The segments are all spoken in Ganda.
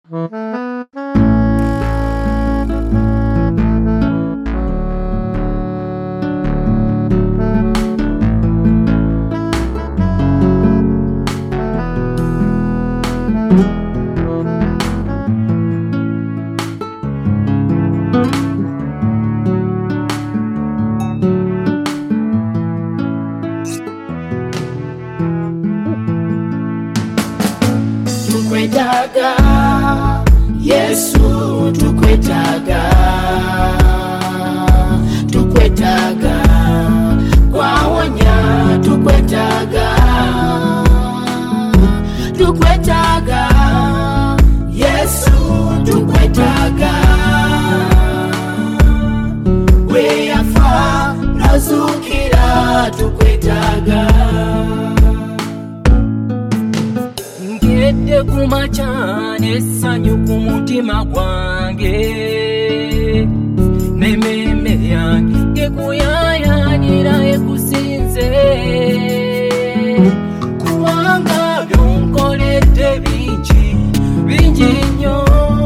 Tukwetaga Yesu, tukwetaga, tukwetaga kwawonya, tukwetaga, tukwetaga Yesu, tukwetaga weyafa nazukira, tukwetaga ngedde kumachane essanyu ku mutima gwange n'emmeeme yange ngekuyayanira ekusinze kubanga byonkoledde bingi bingi nnyo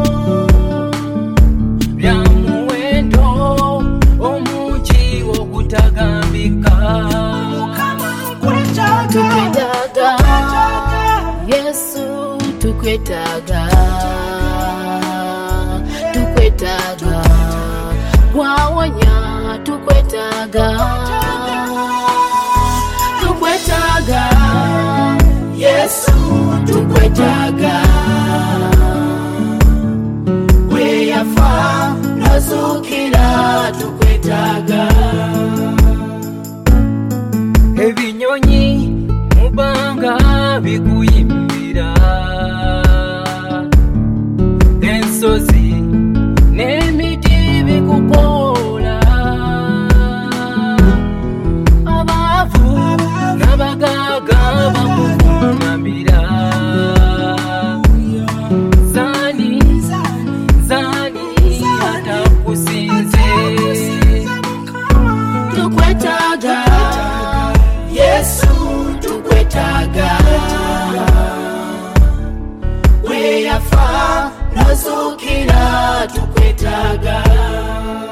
bya muwendo omungi ogutagambika. Tukwetaga Yesu, tukwetaga, tukwetaga kwawonya, tukwetaga, tukwetaga Yesu, tukwetaga weyafa nazukira, tukwetaga ebinyonyi mubanga bikuyimbira, ensozi n'emiti bikukoola, abaavu n'abagaaga bakuvuunamira. Zani atakusinze. Tukwetaga Yesu, tukwetaga weyafa nazukira, tukwetaga